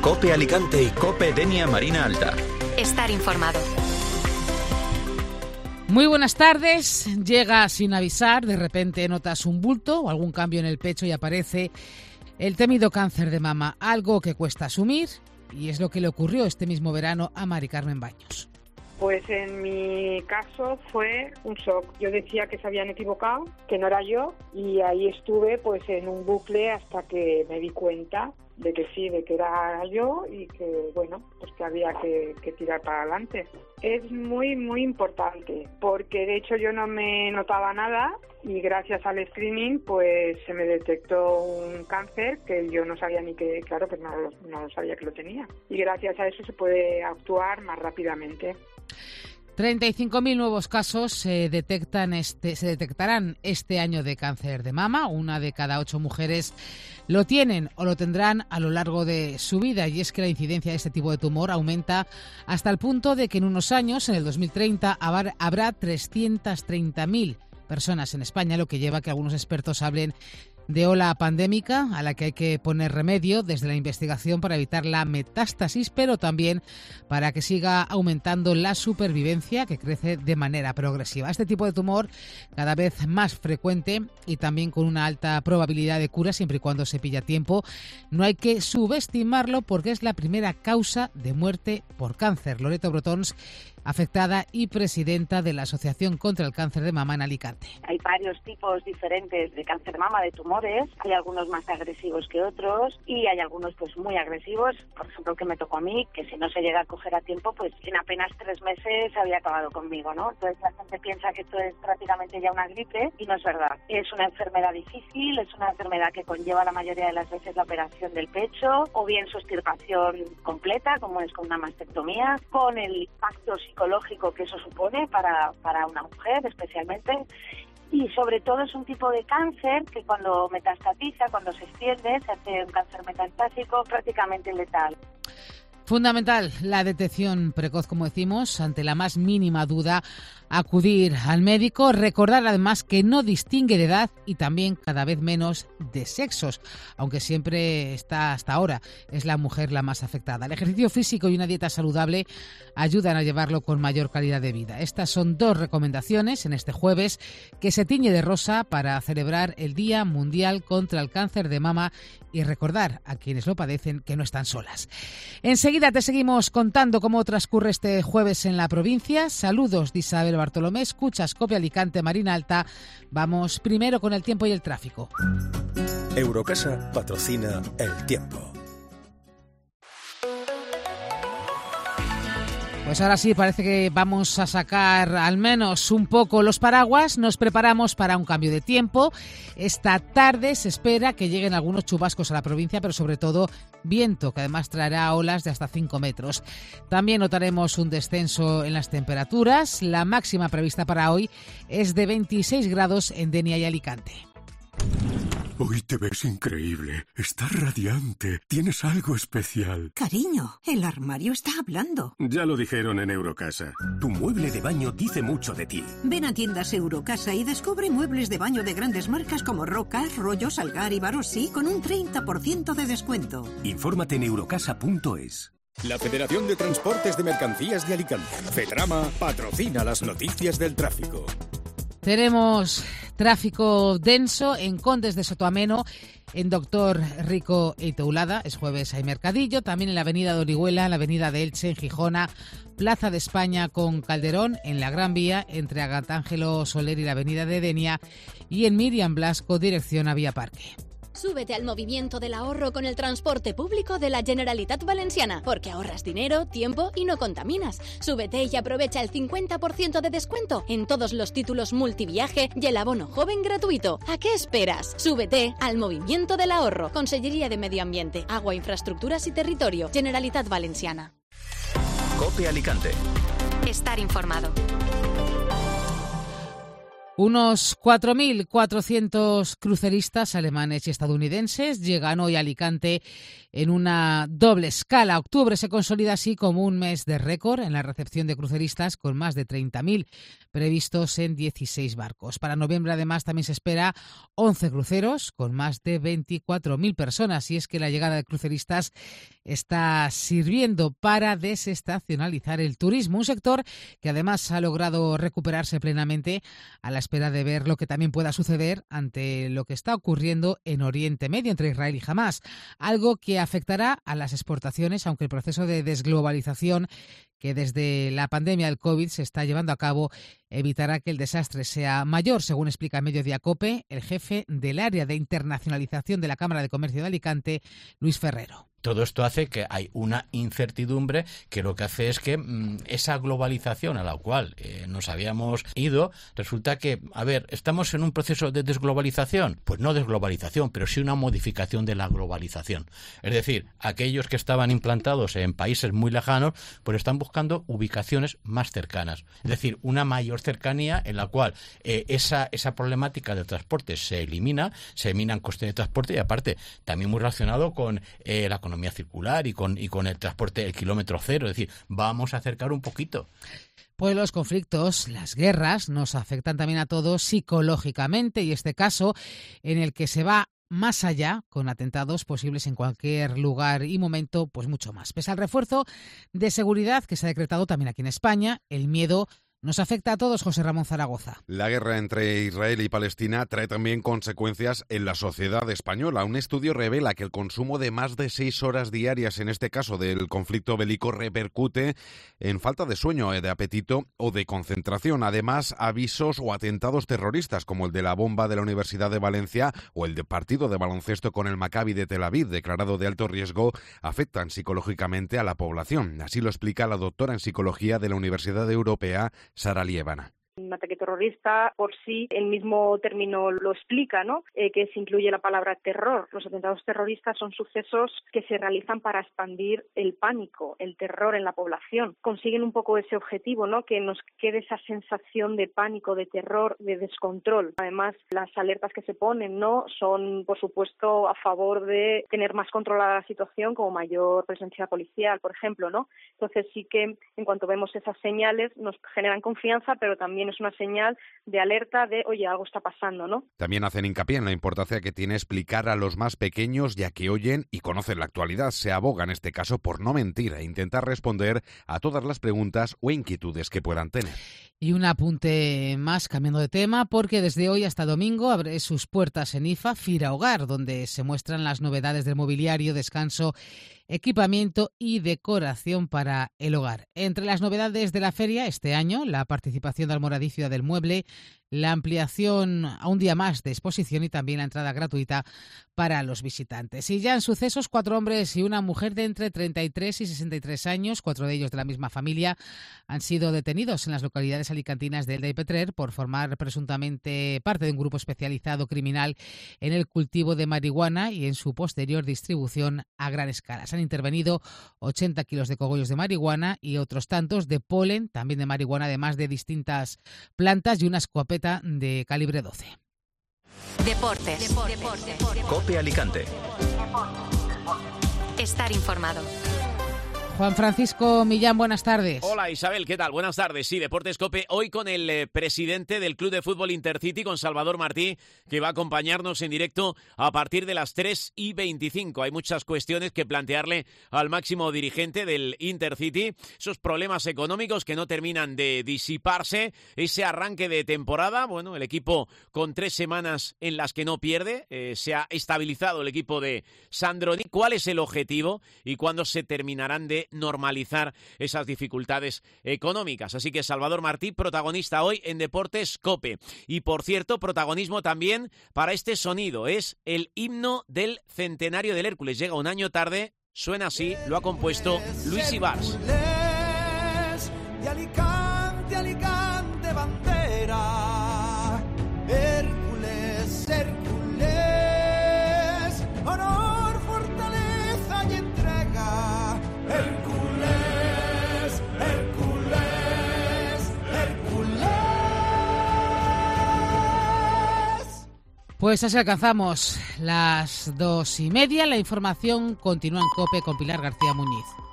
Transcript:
COPE Alicante y COPE Denia Marina Alta. Estar informado. Muy buenas tardes. Llega sin avisar, de repente notas un bulto o algún cambio en el pecho y aparece el temido cáncer de mama, algo que cuesta asumir, y es lo que le ocurrió este mismo verano a Mari Carmen Baños. Pues en mi caso fue un shock. Yo decía que se habían equivocado, que no era yo, y ahí estuve pues en un bucle hasta que me di cuenta de que sí, de que era yo y que, bueno, pues que había que tirar para adelante. Es muy, muy importante, porque de hecho yo no me notaba nada y gracias al screening pues se me detectó un cáncer que yo no sabía ni que, claro, pues no sabía que lo tenía. Y gracias a eso se puede actuar más rápidamente. 35.000 nuevos casos se detectarán este año de cáncer de mama. 1 de cada 8 mujeres lo tienen o lo tendrán a lo largo de su vida, y es que la incidencia de este tipo de tumor aumenta hasta el punto de que en unos años, en el 2030, habrá 330.000 personas en España, lo que lleva a que algunos expertos hablen de ola pandémica a la que hay que poner remedio desde la investigación para evitar la metástasis, pero también para que siga aumentando la supervivencia, que crece de manera progresiva. Este tipo de tumor cada vez más frecuente y también con una alta probabilidad de cura siempre y cuando se pilla a tiempo. No hay que subestimarlo porque es la primera causa de muerte por cáncer. Loreto Brotons, afectada y presidenta de la Asociación contra el Cáncer de Mama en Alicante. Hay varios tipos diferentes de cáncer de mama, de tumores. Hay algunos más agresivos que otros y hay algunos pues muy agresivos. Por ejemplo, el que me tocó a mí, que si no se llega a coger a tiempo, pues en apenas 3 meses había acabado conmigo, ¿no? Entonces la gente piensa que esto es prácticamente ya una gripe y no es verdad. Es una enfermedad difícil, es una enfermedad que conlleva la mayoría de las veces la operación del pecho o bien su extirpación completa, como es con una mastectomía, con el impacto psicológico que eso supone para una mujer especialmente. Y sobre todo es un tipo de cáncer que cuando metastatiza, cuando se extiende, se hace un cáncer metastásico prácticamente letal. Fundamental la detección precoz, como decimos, ante la más mínima duda, acudir al médico. Recordar además que no distingue de edad y también cada vez menos de sexos, aunque siempre está hasta ahora, es la mujer la más afectada. El ejercicio físico y una dieta saludable ayudan a llevarlo con mayor calidad de vida. Estas son 2 recomendaciones en este jueves que se tiñe de rosa para celebrar el Día Mundial contra el Cáncer de Mama y recordar a quienes lo padecen que no están solas. Enseguida te seguimos contando cómo transcurre este jueves en la provincia. Saludos de Isabel Bartolomé, escuchas COPE Alicante Marina Alta. Vamos primero con el tiempo y el tráfico. Eurocasa patrocina el tiempo. Pues ahora sí, parece que vamos a sacar al menos un poco los paraguas. Nos preparamos para un cambio de tiempo. Esta tarde se espera que lleguen algunos chubascos a la provincia, pero sobre todo viento, que además traerá olas de hasta 5 metros. También notaremos un descenso en las temperaturas. La máxima prevista para hoy es de 26 grados en Denia y Alicante. Hoy te ves increíble. Estás radiante. Tienes algo especial. Cariño, el armario está hablando. Ya lo dijeron en Eurocasa. Tu mueble de baño dice mucho de ti. Ven a tiendas Eurocasa y descubre muebles de baño de grandes marcas como Roca, Rollo, Salgar y Barossi con un 30% de descuento. Infórmate en eurocasa.es. La Federación de Transportes de Mercancías de Alicante, FETRAMA, patrocina las noticias del tráfico. Tenemos tráfico denso en Condes de Sotoameno, en Doctor Rico y Teulada. Es jueves, hay mercadillo. También en la avenida de Orihuela, en la avenida de Elche, en Gijona, Plaza de España con Calderón, en la Gran Vía, entre Agatángelo Soler y la avenida de Denia, y en Miriam Blasco, dirección a Vía Parque. Súbete al movimiento del ahorro con el transporte público de la Generalitat Valenciana, porque ahorras dinero, tiempo y no contaminas. Súbete y aprovecha el 50% de descuento en todos los títulos multiviaje y el abono joven gratuito. ¿A qué esperas? Súbete al movimiento del ahorro. Consellería de Medio Ambiente, Agua, Infraestructuras y Territorio, Generalitat Valenciana. COPE Alicante. Estar informado. Unos 4.400 cruceristas alemanes y estadounidenses llegan hoy a Alicante en una doble escala. Octubre se consolida así como un mes de récord en la recepción de cruceristas, con más de 30.000 previstos en 16 barcos. Para noviembre, además, también se espera 11 cruceros con más de 24.000 personas. Y es que la llegada de cruceristas está sirviendo para desestacionalizar el turismo, un sector que además ha logrado recuperarse plenamente a la espera de ver lo que también pueda suceder ante lo que está ocurriendo en Oriente Medio, entre Israel y Hamás, algo que afectará a las exportaciones, aunque el proceso de desglobalización que desde la pandemia del COVID se está llevando a cabo evitará que el desastre sea mayor, según explica Mediodía COPE el jefe del área de internacionalización de la Cámara de Comercio de Alicante, Luis Ferrero. Todo esto hace que hay una incertidumbre que lo que hace es que esa globalización a la cual nos habíamos ido, resulta que, ¿estamos en un proceso de desglobalización? Pues no desglobalización, pero sí una modificación de la globalización. Es decir, aquellos que estaban implantados en países muy lejanos, pues están buscando ubicaciones más cercanas. Es decir, una mayor cercanía en la cual esa problemática del transporte se eliminan costes de transporte y aparte también muy relacionado con la economía circular y con el transporte del kilómetro cero, es decir, vamos a acercar un poquito. Pues los conflictos, las guerras, nos afectan también a todos psicológicamente y este caso en el que se va más allá, con atentados posibles en cualquier lugar y momento, pues mucho más. Pese al refuerzo de seguridad que se ha decretado también aquí en España, el miedo nos afecta a todos, José Ramón Zaragoza. La guerra entre Israel y Palestina trae también consecuencias en la sociedad española. Un estudio revela que el consumo de más de 6 horas diarias, en este caso del conflicto bélico, repercute en falta de sueño, de apetito o de concentración. Además, avisos o atentados terroristas, como el de la bomba de la Universidad de Valencia o el de partido de baloncesto con el Maccabi de Tel Aviv, declarado de alto riesgo, afectan psicológicamente a la población. Así lo explica la doctora en Psicología de la Universidad Europea, Sara Liébana. Un ataque terrorista, por sí, el mismo término lo explica, ¿no? Que se incluye la palabra terror. Los atentados terroristas son sucesos que se realizan para expandir el pánico, el terror en la población. Consiguen un poco ese objetivo, ¿no? Que nos quede esa sensación de pánico, de terror, de descontrol. Además, las alertas que se ponen, ¿no? Son, por supuesto, a favor de tener más controlada la situación, como mayor presencia policial, por ejemplo, ¿no? Entonces sí que, en cuanto vemos esas señales, nos generan confianza, pero también es una señal de alerta de, oye, algo está pasando, ¿no? También hacen hincapié en la importancia que tiene explicar a los más pequeños, ya que oyen y conocen la actualidad. Se aboga en este caso por no mentir e intentar responder a todas las preguntas o inquietudes que puedan tener. Y un apunte más, cambiando de tema, porque desde hoy hasta domingo abre sus puertas en IFA Fira Hogar, donde se muestran las novedades del mobiliario, descanso, equipamiento y decoración para el hogar. Entre las novedades de la feria este año, la participación de Almoradí Ciudad del Mueble, la ampliación a un día más de exposición y también la entrada gratuita para los visitantes. Y ya en sucesos, 4 hombres y una mujer de entre 33 y 63 años, 4 de ellos de la misma familia, han sido detenidos en las localidades alicantinas de Elda y Petrer por formar presuntamente parte de un grupo especializado criminal en el cultivo de marihuana y en su posterior distribución a gran escala. Se han intervenido 80 kilos de cogollos de marihuana y otros tantos de polen, también de marihuana, además de distintas plantas y una escopeta de calibre 12. Deportes. COPE Alicante. Estar informado. Juan Francisco Millán, buenas tardes. Hola Isabel, ¿qué tal? Buenas tardes. Sí, Deportes COPE, hoy con el presidente del Club de Fútbol Intercity, con Salvador Martí, que va a acompañarnos en directo a partir de las 3:25. Hay muchas cuestiones que plantearle al máximo dirigente del Intercity, esos problemas económicos que no terminan de disiparse, ese arranque de temporada, bueno, el equipo con 3 semanas en las que no pierde, se ha estabilizado el equipo de Sandroni. ¿Cuál es el objetivo y cuándo se terminarán de normalizar esas dificultades económicas? Así que Salvador Martí, protagonista hoy en Deportes COPE. Y por cierto, protagonismo también para este sonido, es el himno del centenario del Hércules. Llega un año tarde, suena así, lo ha compuesto Luis Ibars. De Alicante, Alicante, bandera, Hércules, Hércules, honor, fortaleza y entrega. Hércules, Hércules, Hércules. Pues así alcanzamos las 2:30. La información continúa en COPE con Pilar García Muñiz.